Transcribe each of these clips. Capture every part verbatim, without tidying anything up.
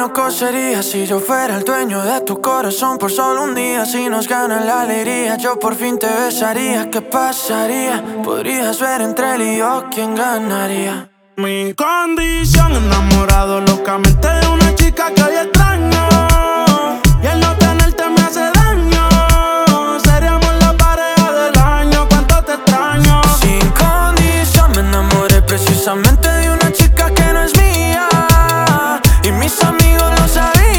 loco sería si yo fuera el dueño de tu corazón por solo un día. Si nos gana la alegría, yo por fin te besaría. ¿Qué pasaría? Podrías ver entre él y yo quién ganaría. Mi condición, enamorado locamente de una chica que hoy extraño. Y el no tenerte me hace daño. Seríamos la pareja del año, cuánto te extraño. Sin condición me enamoré precisamente de una chica que no es mía. Y mis amigos lo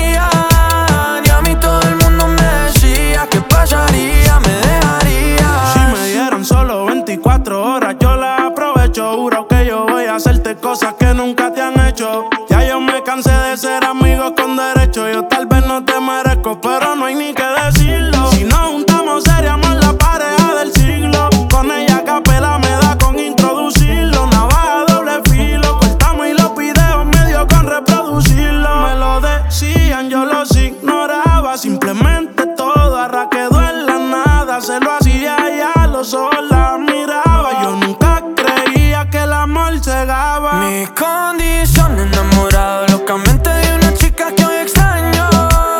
sabían. Y a mí todo el mundo me decía ¿qué pasaría? Me dejaría. Si me dieran solo veinticuatro horas, yo las aprovecho. Juro que yo voy a hacerte cosas que nunca te han hecho. Ya yo me cansé de ser amigos con derecho. Yo tal vez no te merezco, pero no hay ni que decirlo. Si nos juntamos seríamos la pareja del siglo. Con ella a capela me da con introducirlo. Navaja doble filo, cortamos y los videos medio con reproducirlo. Me lo decían, yo los ignoraba. Simplemente todo arra quedó en la nada. Se lo hacía y a los ojos la miraba. Yo nunca creía que el amor cegaba. Mi condición, enamorado locamente de una chica que hoy extraño.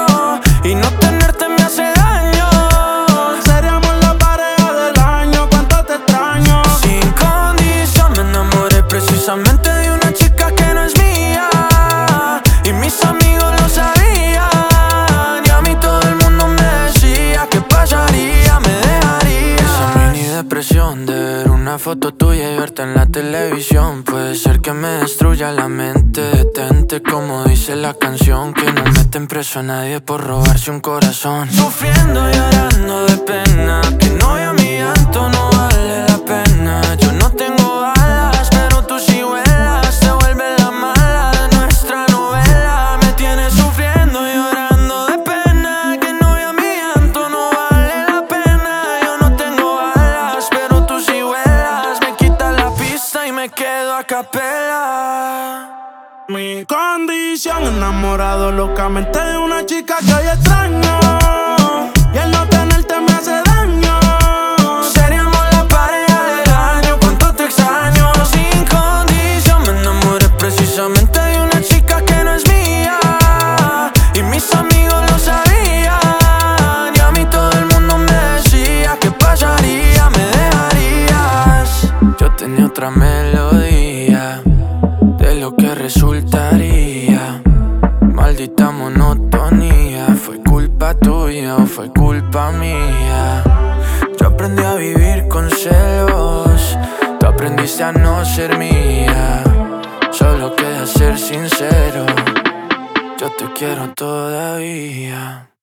Y no tenerte me hace daño. Seríamos la pareja del año, cuánto te extraño. Sin condición me enamoré precisamente de una chica que no es mía. Y mis amigos lo sabían. Y a mí todo el mundo me decía ¿qué pasaría? Me dejaría. Esa mini depresión de ver una foto tuya y verte en la televisión puede ser que me destruya la mente. Detente como dice la canción, que no meten preso a nadie por robarse un corazón. Sufriendo y llorando de pena, que no vea mi llanto, no vale la pena. Yo no tengo alas, pero tú sí vuelas. Te vuelve la mala de nuestra novela. Me tienes sufriendo y llorando de pena, que no vea mi llanto, no vale la pena. Yo no tengo alas, pero tú sí vuelas. Me quitas la pista y me quedo a capela. Mi condición, enamorado locamente de una chica que hoy extraño. Y el no tenerte me hace daño. Seríamos la pareja del año, cuánto te extraño. Sin condición me enamoré precisamente de una chica que no es mía. Y mis amigos lo sabían. Y a mí todo el mundo me decía ¿qué pasaría? Me dejarías. Yo tenía otra melodía de lo que resultaría. Maldita monotonía. ¿Fue culpa tuya o fue culpa mía? Yo aprendí a vivir con celos. Tú aprendiste a no ser mía. Solo queda ser sincero. Yo te quiero todavía.